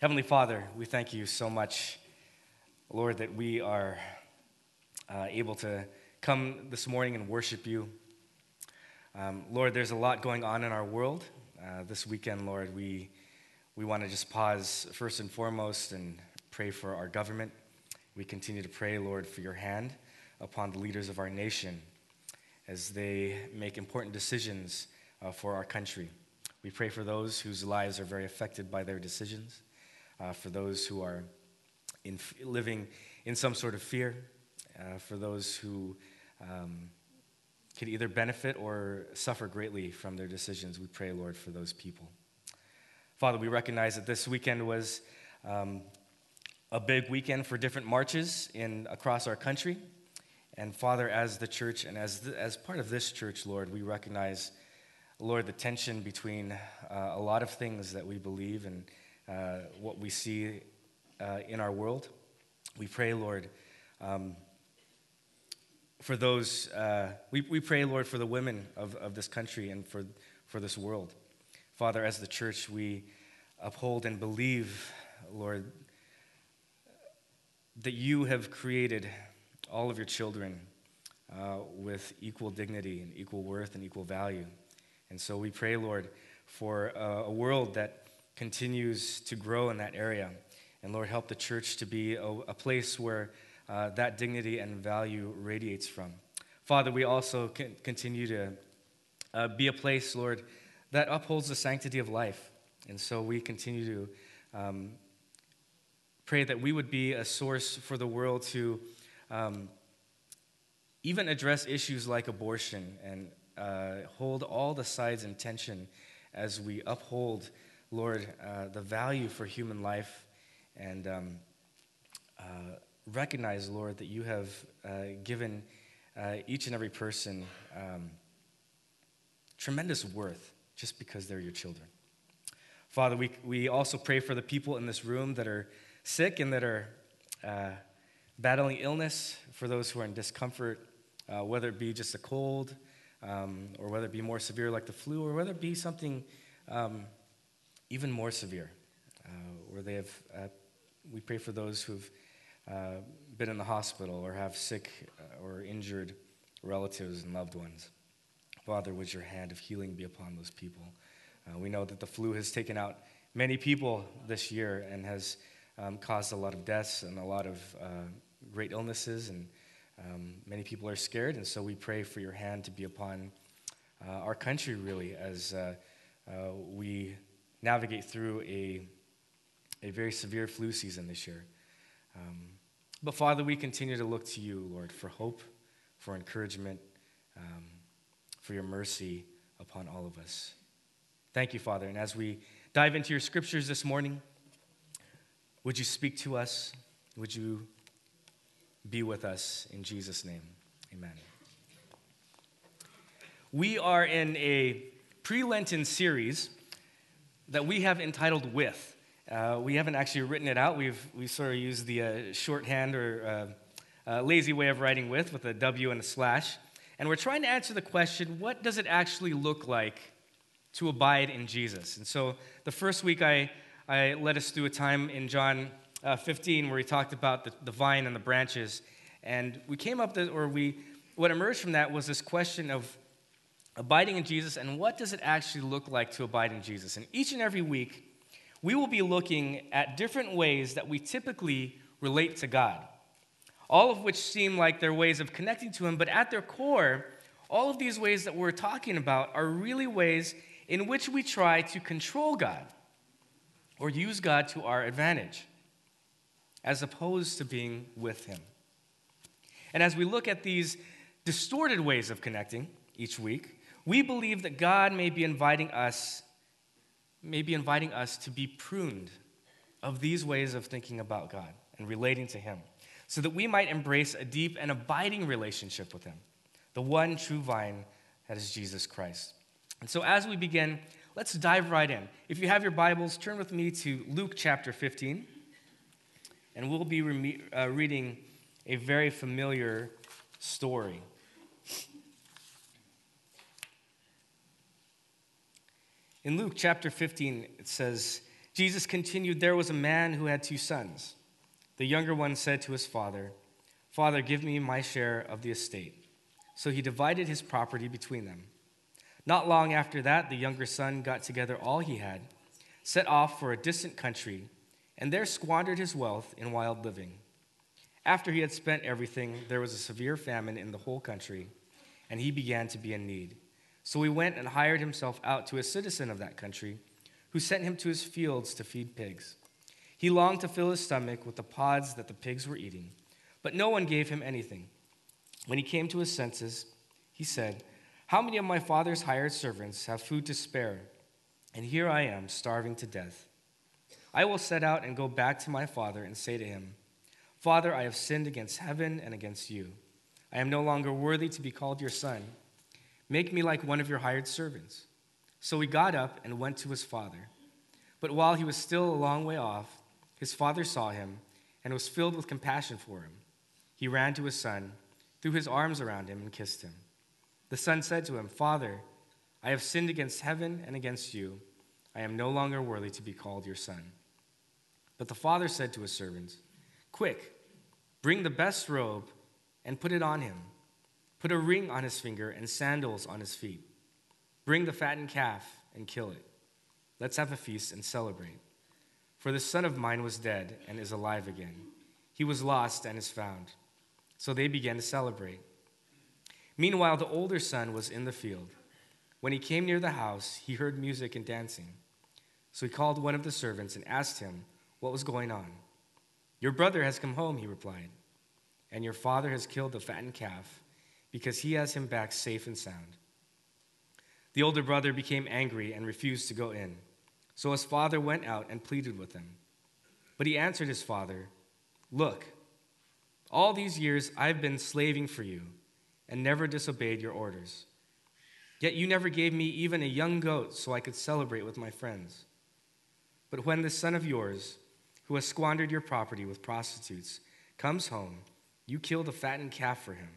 Heavenly Father, we thank you so much, Lord, that we are able to come this morning and worship you. Lord, there's a lot going on in our world. This weekend, Lord, we want to just pause first and foremost and pray for our government. We continue to pray, Lord, for your hand upon the leaders of our nation as they make important decisions for our country. We pray for those whose lives are very affected by their decisions, for those who are living in some sort of fear, for those who can either benefit or suffer greatly from their decisions. We pray, Lord, for those people. Father, we recognize that this weekend was a big weekend for different marches across our country. And Father, as the church and as part of this church, Lord, we recognize, Lord, the tension between a lot of things that we believe and what we see in our world. We pray, Lord, for those, we pray, Lord, for the women of this country and for this world. Father, as the church, we uphold and believe, Lord, that you have created all of your children with equal dignity and equal worth and equal value. And so we pray, Lord, for a world that continues to grow in that area. And Lord, help the church to be a place where that dignity and value radiates from. Father, we also continue to be a place, Lord, that upholds the sanctity of life. And so we continue to pray that we would be a source for the world to even address issues like abortion and hold all the sides in tension as we uphold, Lord, the value for human life and recognize, Lord, that you have given each and every person tremendous worth just because they're your children. Father, we also pray for the people in this room that are sick and that are battling illness, for those who are in discomfort, whether it be just a cold, or whether it be more severe like the flu, or whether it be something even more severe, where they have, we pray for those who've been in the hospital or have sick or injured relatives and loved ones. Father, would your hand of healing be upon those people? We know that the flu has taken out many people this year and has caused a lot of deaths and a lot of great illnesses, and many people are scared, and so we pray for your hand to be upon our country, really, as we navigate through a very severe flu season this year. But Father, we continue to look to you, Lord, for hope, for encouragement, for your mercy upon all of us. Thank you, Father, and as we dive into your scriptures this morning, would you speak to us? Would you be with us in Jesus' name? Amen. We are in a pre-Lenten series that we have entitled With. We haven't actually written it out. We've sort of used the shorthand or lazy way of writing with a W and a slash. And we're trying to answer the question, what does it actually look like to abide in Jesus? And so the first week I led us through a time in John 15 where he talked about the vine and the branches. And we came up what emerged from that was this question of abiding in Jesus and what does it actually look like to abide in Jesus? And each and every week, we will be looking at different ways that we typically relate to God, all of which seem like they're ways of connecting to him, but at their core, all of these ways that we're talking about are really ways in which we try to control God or use God to our advantage, as opposed to being with him. And as we look at these distorted ways of connecting each week, we believe that God may be inviting us to be pruned of these ways of thinking about God and relating to him, so that we might embrace a deep and abiding relationship with him, the one true vine that is Jesus Christ. And so as we begin, let's dive right in. If you have your Bibles, turn with me to Luke chapter 15, and we'll be reading a very familiar story. In Luke chapter 15, it says, Jesus continued, "There was a man who had 2 sons. The younger one said to his father, 'Father, give me my share of the estate.' So he divided his property between them. Not long after that, the younger son got together all he had, set off for a distant country, and there squandered his wealth in wild living. After he had spent everything, there was a severe famine in the whole country, and he began to be in need. So he went and hired himself out to a citizen of that country, who sent him to his fields to feed pigs. He longed to fill his stomach with the pods that the pigs were eating, but no one gave him anything. When he came to his senses, he said, 'How many of my father's hired servants have food to spare? And here I am, starving to death. I will set out and go back to my father and say to him, Father, I have sinned against heaven and against you. I am no longer worthy to be called your son. Make me like one of your hired servants.' So he got up and went to his father. But while he was still a long way off, his father saw him and was filled with compassion for him. He ran to his son, threw his arms around him, and kissed him. The son said to him, 'Father, I have sinned against heaven and against you. I am no longer worthy to be called your son.' But the father said to his servants, 'Quick, bring the best robe and put it on him. Put a ring on his finger and sandals on his feet. Bring the fattened calf and kill it. Let's have a feast and celebrate. For this son of mine was dead and is alive again. He was lost and is found.' So they began to celebrate. Meanwhile, the older son was in the field. When he came near the house, he heard music and dancing. So he called one of the servants and asked him what was going on. 'Your brother has come home,' he replied, 'and your father has killed the fattened calf because he has him back safe and sound.' The older brother became angry and refused to go in. So his father went out and pleaded with him. But he answered his father, 'Look, all these years I've been slaving for you and never disobeyed your orders. Yet you never gave me even a young goat so I could celebrate with my friends. But when this son of yours, who has squandered your property with prostitutes, comes home, you kill the fattened calf for him.'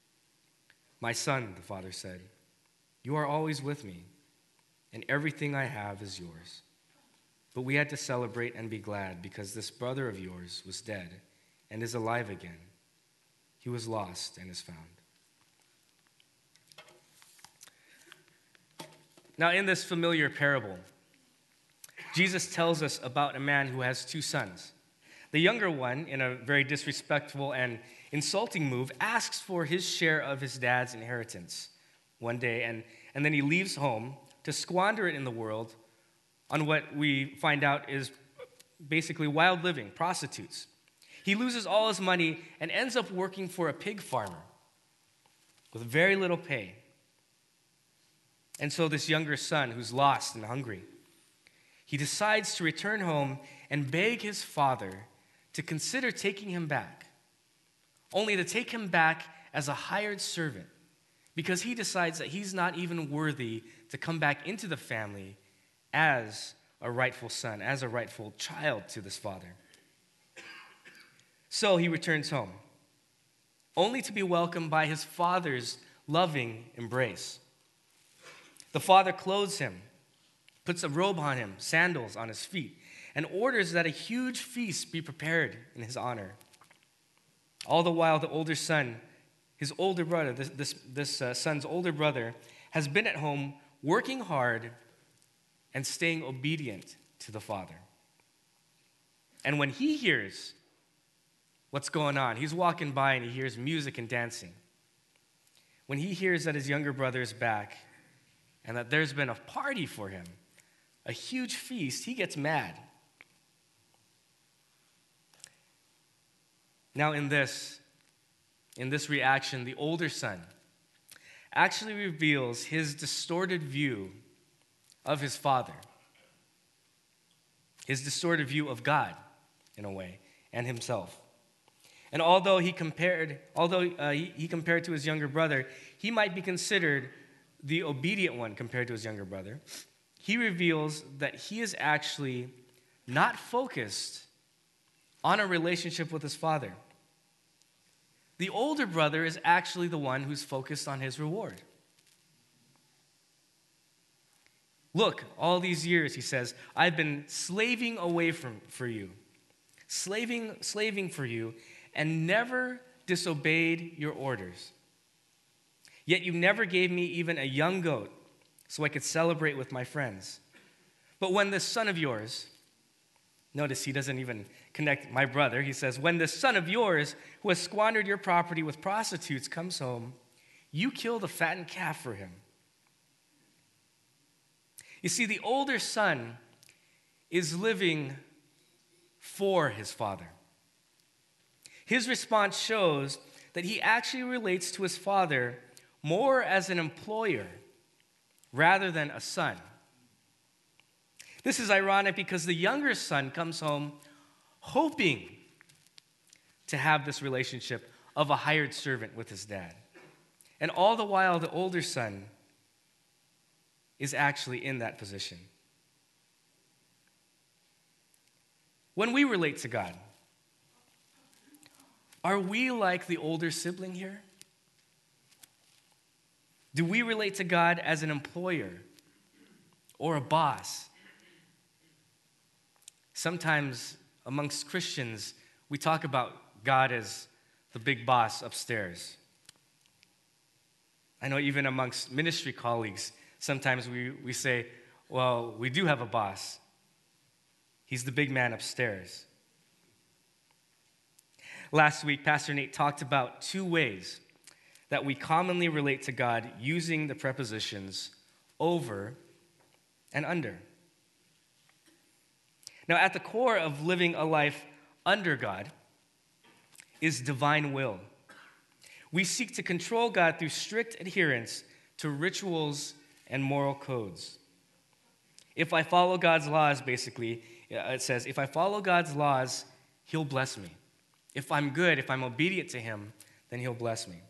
'My son,' the father said, 'you are always with me, and everything I have is yours. But we had to celebrate and be glad because this brother of yours was dead and is alive again. He was lost and is found.'" Now, in this familiar parable, Jesus tells us about a man who has 2 sons. The younger one, in a very disrespectful and insulting move, asks for his share of his dad's inheritance one day, and then he leaves home to squander it in the world on what we find out is basically wild living, prostitutes. He loses all his money and ends up working for a pig farmer with very little pay. And so this younger son, who's lost and hungry, he decides to return home and beg his father to consider taking him back, only to take him back as a hired servant, because he decides that he's not even worthy to come back into the family as a rightful son, as a rightful child to this father. So he returns home, only to be welcomed by his father's loving embrace. The father clothes him, puts a robe on him, sandals on his feet, and orders that a huge feast be prepared in his honor. All the while, the older son, his older brother, this son's older brother, has been at home working hard and staying obedient to the father. And when he hears what's going on, he's walking by and he hears music and dancing. When he hears that his younger brother is back and that there's been a party for him, a huge feast, he gets mad. Now in this reaction, the older son actually reveals his distorted view of his father, his distorted view of God, in a way, and himself. And although he compared to his younger brother, he might be considered the obedient one compared to his younger brother. He reveals that he is actually not focused on a relationship with his father. The older brother is actually the one who's focused on his reward. Look, all these years, he says, I've been slaving away for you, slaving for you, and never disobeyed your orders. Yet you never gave me even a young goat so I could celebrate with my friends. But when this son of yours, notice he doesn't even connect my brother. He says, when this son of yours who has squandered your property with prostitutes comes home, you kill the fattened calf for him. You see, the older son is living for his father. His response shows that he actually relates to his father more as an employer rather than a son. This is ironic because the younger son comes home hoping to have this relationship of a hired servant with his dad. And all the while, the older son is actually in that position. When we relate to God, are we like the older sibling here? Do we relate to God as an employer or a boss? Sometimes amongst Christians, we talk about God as the big boss upstairs. I know even amongst ministry colleagues, sometimes we say, well, we do have a boss. He's the big man upstairs. Last week, Pastor Nate talked about two ways that we commonly relate to God using the prepositions over and under. Now, at the core of living a life under God is divine will. We seek to control God through strict adherence to rituals and moral codes. If I follow God's laws, basically, it says, if I follow God's laws, he'll bless me. If I'm good, if I'm obedient to him, then he'll bless me.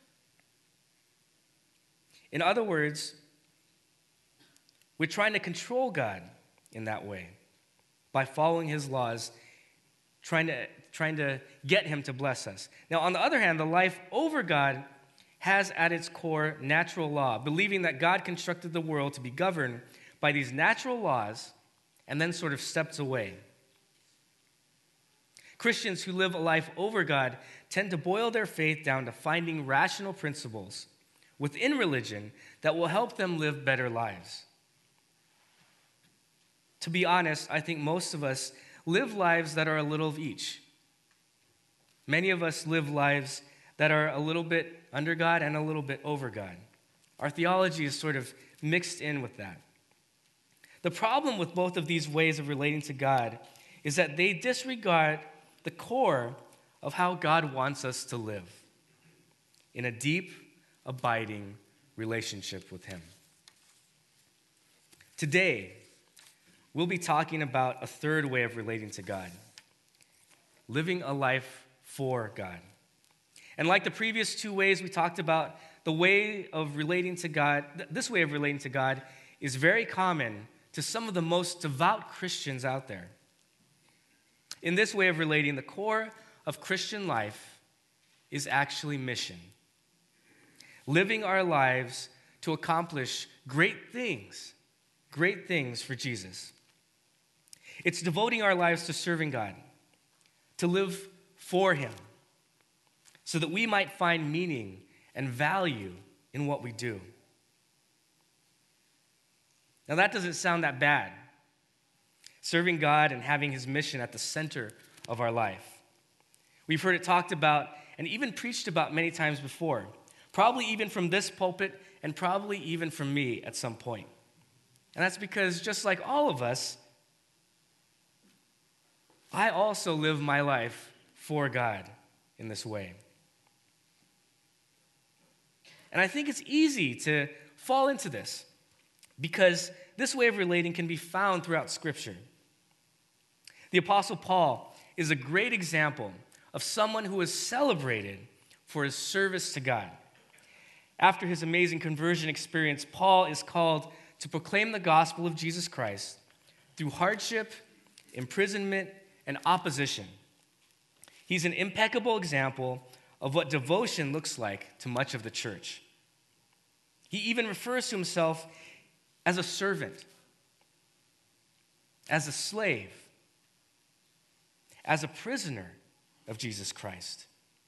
In other words, we're trying to control God in that way by following his laws, trying to get him to bless us. Now, on the other hand, the life over God has at its core natural law, believing that God constructed the world to be governed by these natural laws and then sort of steps away. Christians who live a life over God tend to boil their faith down to finding rational principles within religion that will help them live better lives. To be honest, I think most of us live lives that are a little of each. Many of us live lives that are a little bit under God and a little bit over God. Our theology is sort of mixed in with that. The problem with both of these ways of relating to God is that they disregard the core of how God wants us to live in a deep, abiding relationship with him. Today, we'll be talking about a third way of relating to God, living a life for God. And like the previous two ways we talked about, the way of relating to God, this way of relating to God is very common to some of the most devout Christians out there. In this way of relating, the core of Christian life is actually mission. Living our lives to accomplish great things for Jesus. It's devoting our lives to serving God, to live for him, so that we might find meaning and value in what we do. Now, that doesn't sound that bad. Serving God and having his mission at the center of our life. We've heard it talked about and even preached about many times before, probably even from this pulpit and probably even from me at some point. And that's because just like all of us, I also live my life for God in this way. And I think it's easy to fall into this because this way of relating can be found throughout Scripture. The Apostle Paul is a great example of someone who is celebrated for his service to God. After his amazing conversion experience, Paul is called to proclaim the gospel of Jesus Christ through hardship, imprisonment, and opposition. He's an impeccable example of what devotion looks like to much of the church. He even refers to himself as a servant, as a slave, as a prisoner of Jesus Christ.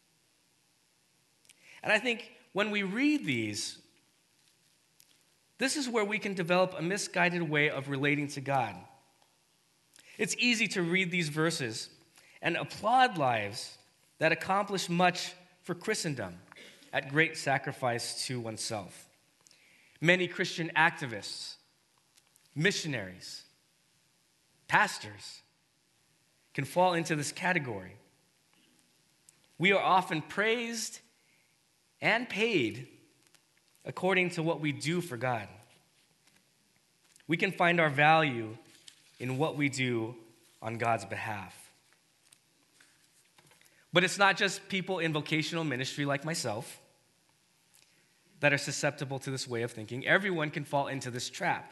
And I think when we read these, this is where we can develop a misguided way of relating to God. It's easy to read these verses and applaud lives that accomplish much for Christendom at great sacrifice to oneself. Many Christian activists, missionaries, pastors can fall into this category. We are often praised and paid according to what we do for God. We can find our value in what we do on God's behalf. But it's not just people in vocational ministry like myself that are susceptible to this way of thinking. Everyone can fall into this trap.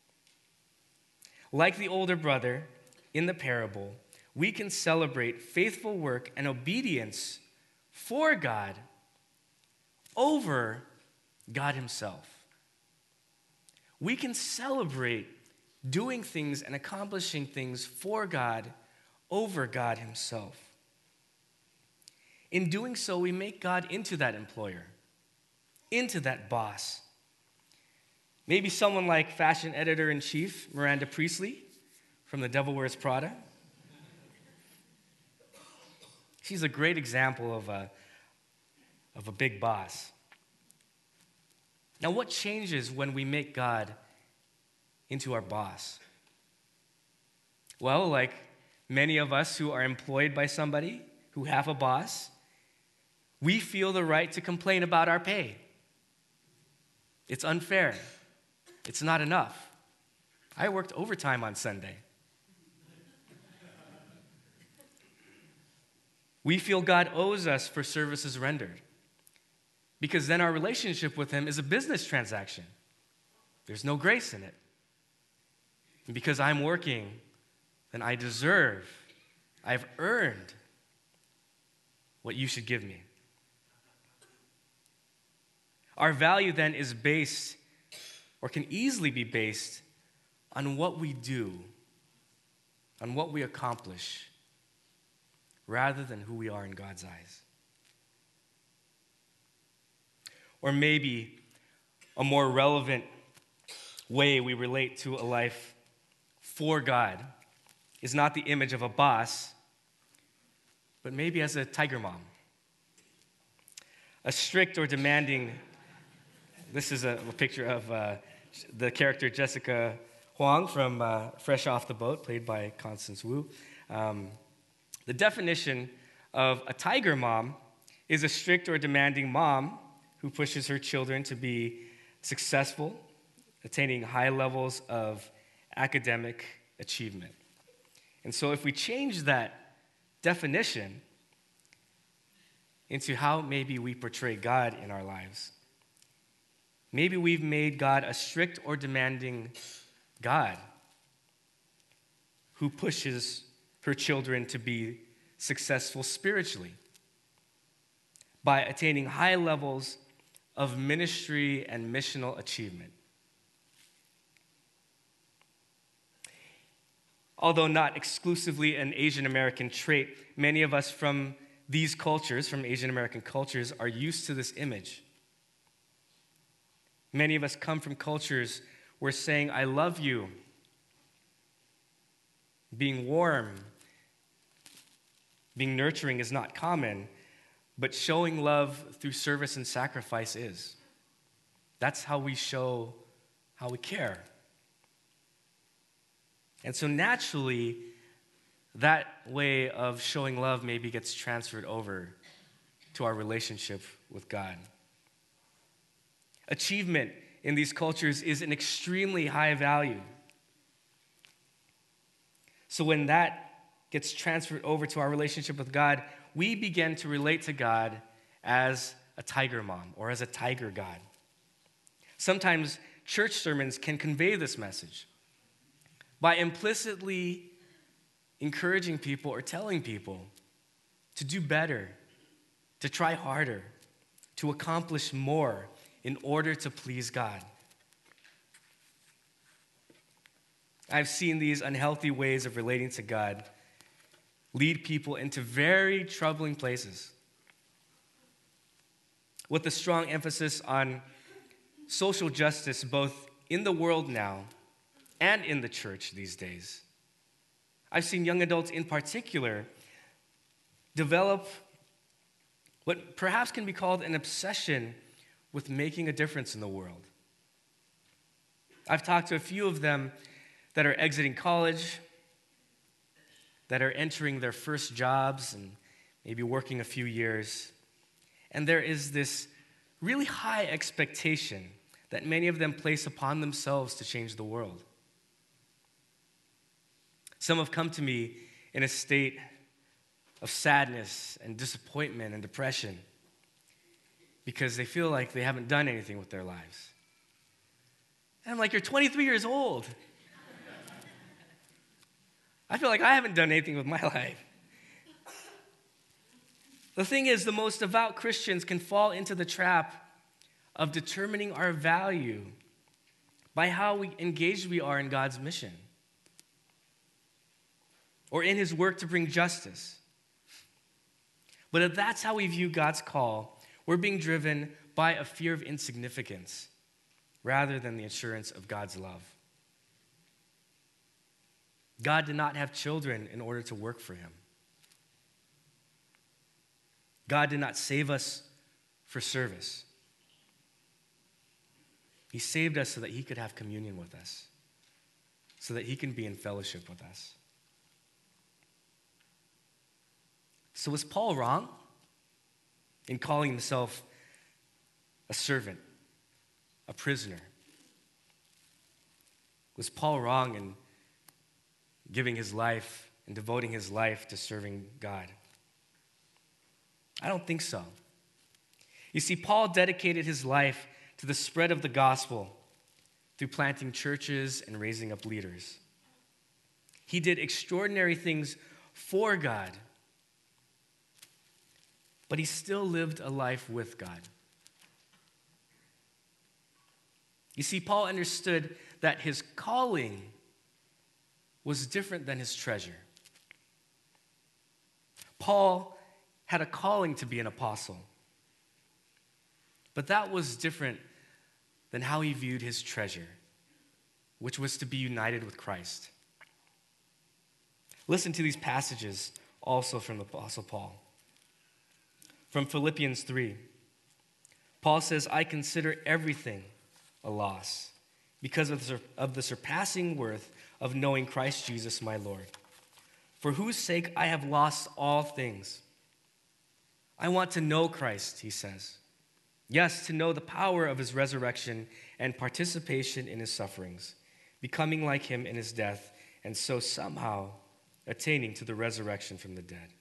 Like the older brother in the parable, we can celebrate faithful work and obedience for God over God himself. We can celebrate doing things and accomplishing things for God over God himself. In doing so, we make God into that employer, into that boss. Maybe someone like fashion editor-in-chief Miranda Priestley from The Devil Wears Prada. She's a great example of a big boss. Now, what changes when we make God into our boss? Well, like many of us who are employed by somebody who have a boss, we feel the right to complain about our pay. It's unfair. It's not enough. I worked overtime on Sunday. We feel God owes us for services rendered, because then our relationship with him is a business transaction. There's no grace in it. And because I'm working, then I deserve, I've earned what you should give me. Our value then is based, or can easily be based, on what we do, on what we accomplish, rather than who we are in God's eyes. Or maybe a more relevant way we relate to a life for God is not the image of a boss, but maybe as a tiger mom. A strict or demanding, this is a picture of the character Jessica Huang from Fresh Off the Boat, played by Constance Wu. The definition of a tiger mom is a strict or demanding mom who pushes her children to be successful, attaining high levels of academic achievement. And so if we change that definition into how maybe we portray God in our lives, maybe we've made God a strict or demanding God who pushes her children to be successful spiritually by attaining high levels of ministry and missional achievement. Although not exclusively an Asian American trait, many of us from these cultures, from Asian American cultures, are used to this image. Many of us come from cultures where saying, "I love you," being warm, being nurturing is not common, but showing love through service and sacrifice is. That's how we show how we care. And so naturally, that way of showing love maybe gets transferred over to our relationship with God. Achievement in these cultures is an extremely high value. So when that gets transferred over to our relationship with God, we begin to relate to God as a tiger mom or as a tiger God. Sometimes church sermons can convey this message by implicitly encouraging people or telling people to do better, to try harder, to accomplish more in order to please God. I've seen these unhealthy ways of relating to God lead people into very troubling places, with a strong emphasis on social justice both in the world now and in the church these days. I've seen young adults in particular develop what perhaps can be called an obsession with making a difference in the world. I've talked to a few of them that are exiting college, that are entering their first jobs and maybe working a few years. And there is this really high expectation that many of them place upon themselves to change the world. Some have come to me in a state of sadness and disappointment and depression because they feel like they haven't done anything with their lives. And I'm like, you're 23 years old. I feel like I haven't done anything with my life. The thing is, the most devout Christians can fall into the trap of determining our value by how engaged we are in God's mission or in his work to bring justice. But if that's how we view God's call, we're being driven by a fear of insignificance rather than the assurance of God's love. God did not have children in order to work for him. God did not save us for service. He saved us so that he could have communion with us, so that he can be in fellowship with us. So was Paul wrong in calling himself a servant, a prisoner? Was Paul wrong in giving his life and devoting his life to serving God? I don't think so. You see, Paul dedicated his life to the spread of the gospel through planting churches and raising up leaders. He did extraordinary things for God, but he still lived a life with God. You see, Paul understood that his calling was different than his treasure. Paul had a calling to be an apostle, but that was different than how he viewed his treasure, which was to be united with Christ. Listen to these passages also from the Apostle Paul. From Philippians 3, Paul says, I consider everything a loss because of the surpassing worth of knowing Christ Jesus my Lord, for whose sake I have lost all things. I want to know Christ, he says. Yes, to know the power of his resurrection and participation in his sufferings, becoming like him in his death, and so somehow attaining to the resurrection from the dead.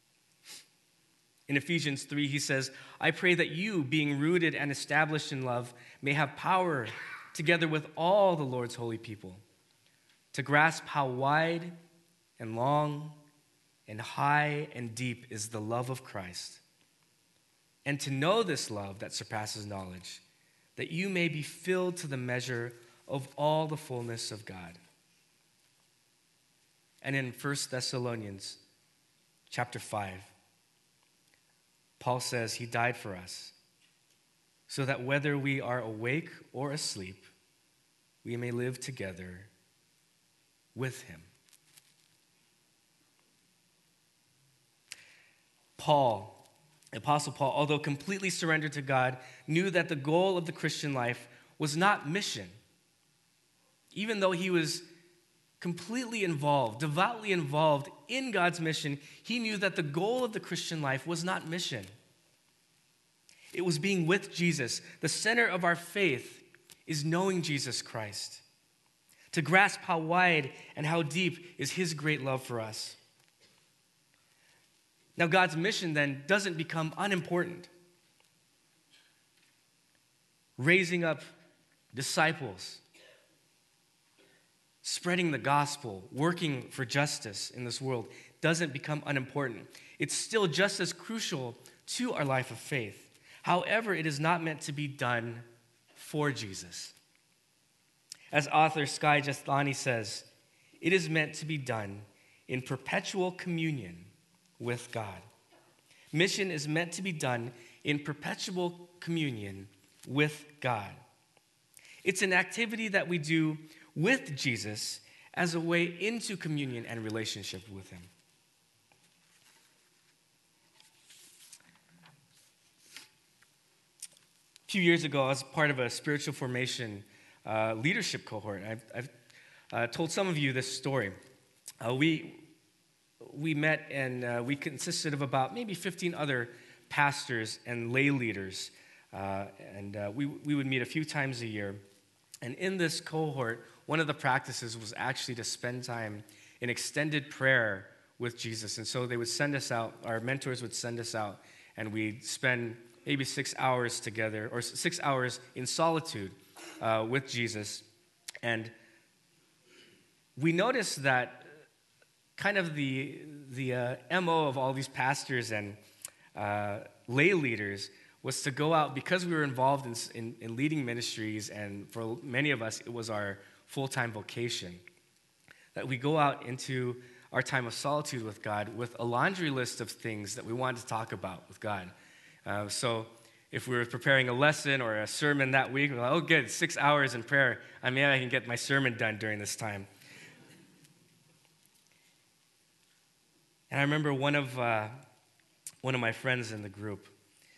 In Ephesians 3, he says, I pray that you, being rooted and established in love, may have power, together with all the Lord's holy people, to grasp how wide and long and high and deep is the love of Christ, and to know this love that surpasses knowledge, that you may be filled to the measure of all the fullness of God. And in 1 Thessalonians chapter 5, Paul says he died for us, so that whether we are awake or asleep, we may live together with him. Paul, Apostle Paul, although completely surrendered to God, knew that the goal of the Christian life was not mission. Even though he was completely involved, devoutly involved in God's mission, he knew that the goal of the Christian life was not mission. It was being with Jesus. The center of our faith is knowing Jesus Christ, to grasp how wide and how deep is his great love for us. Now, God's mission then doesn't become unimportant. Raising up disciples, spreading the gospel, working for justice in this world doesn't become unimportant. It's still just as crucial to our life of faith. However, it is not meant to be done for Jesus. As author Skye Jethani says, It is meant to be done in perpetual communion with God. Mission is meant to be done in perpetual communion with God. It's an activity that we do with Jesus as a way into communion and relationship with him. A few years ago, I was part of a spiritual formation leadership cohort. I've told some of you this story. We met and we consisted of about maybe 15 other pastors and lay leaders. We would meet a few times a year. And in this cohort, one of the practices was actually to spend time in extended prayer with Jesus. And so they would send us out, our mentors would send us out, and we'd spend maybe 6 hours together, or 6 hours in solitude with Jesus. And we noticed that kind of the MO of all these pastors and lay leaders was to go out, because we were involved in leading ministries, and for many of us, it was our full-time vocation, that we go out into our time of solitude with God with a laundry list of things that we wanted to talk about with God. So if we were preparing a lesson or a sermon that week, we're like, oh, good, 6 hours in prayer. I can get my sermon done during this time. And I remember one of my friends in the group,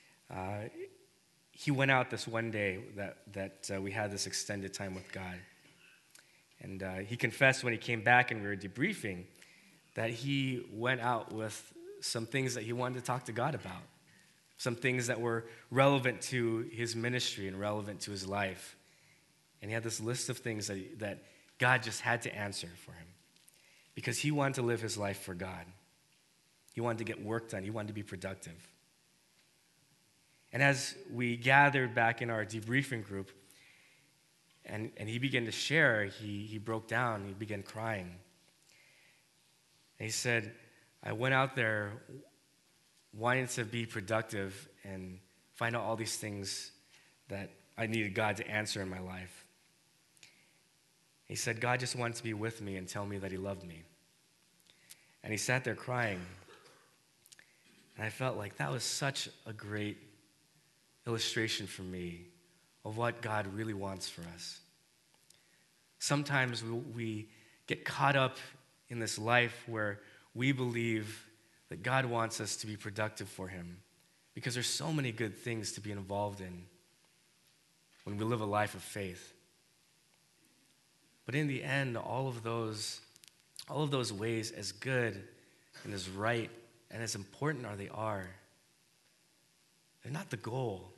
he went out this one day that we had this extended time with God. And he confessed when he came back and we were debriefing that he went out with some things that he wanted to talk to God about, some things that were relevant to his ministry and relevant to his life. And he had this list of things that God just had to answer for him, because he wanted to live his life for God. He wanted to get work done. He wanted to be productive. And as we gathered back in our debriefing group, and he began to share, he broke down, he began crying. And he said, I went out there wanting to be productive and find out all these things that I needed God to answer in my life. He said, God just wanted to be with me and tell me that he loved me. And he sat there crying. And I felt like that was such a great illustration for me of what God really wants for us. Sometimes we get caught up in this life where we believe that God wants us to be productive for him, because there's so many good things to be involved in when we live a life of faith. But in the end, all of those ways, as good and as right and as important as they are, they're not the goal.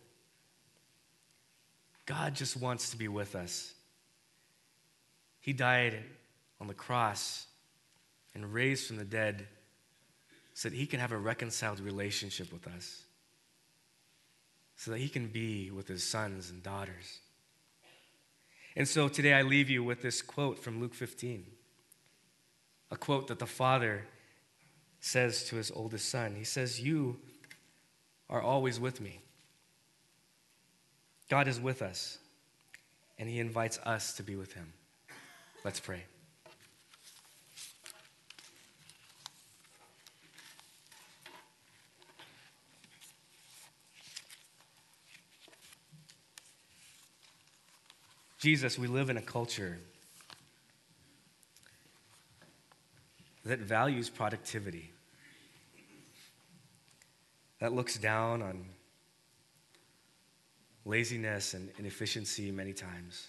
God just wants to be with us. He died on the cross and raised from the dead so that he can have a reconciled relationship with us, so that he can be with his sons and daughters. And so today I leave you with this quote from Luke 15, a quote that the father says to his oldest son. He says, you are always with me. God is with us, and he invites us to be with him. Let's pray. Jesus, we live in a culture that values productivity, that looks down on laziness and inefficiency many times.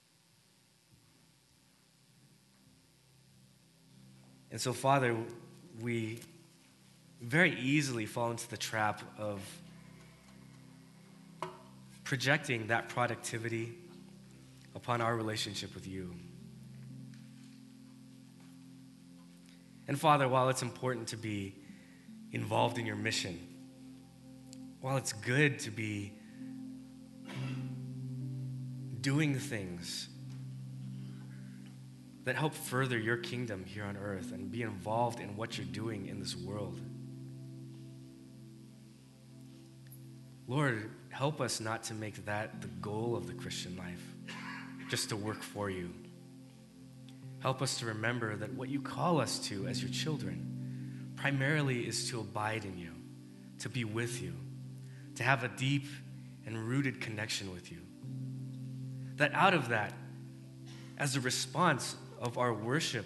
And so, Father, we very easily fall into the trap of projecting that productivity upon our relationship with you. And Father, while it's important to be involved in your mission, while it's good to be doing things that help further your kingdom here on earth and be involved in what you're doing in this world, Lord, help us not to make that the goal of the Christian life, just to work for you. Help us to remember that what you call us to as your children primarily is to abide in you, to be with you, to have a deep and rooted connection with you. That out of that, as a response of our worship,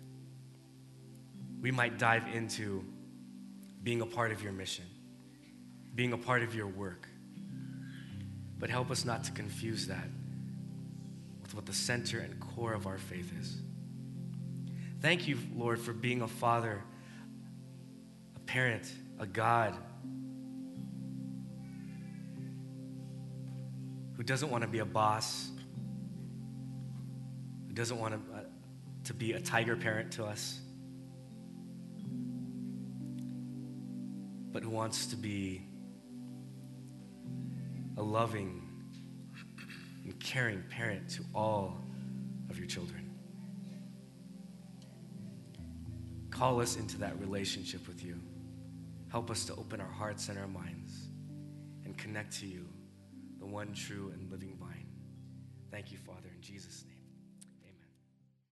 we might dive into being a part of your mission, being a part of your work. But help us not to confuse that with what the center and core of our faith is. Thank you, Lord, for being a father, a parent, a God who doesn't want to be a boss, who doesn't want to be a tiger parent to us, but who wants to be a loving and caring parent to all of your children. Call us into that relationship with you. Help us to open our hearts and our minds and connect to you, the one true and living vine. Thank you, Father, in Jesus' name.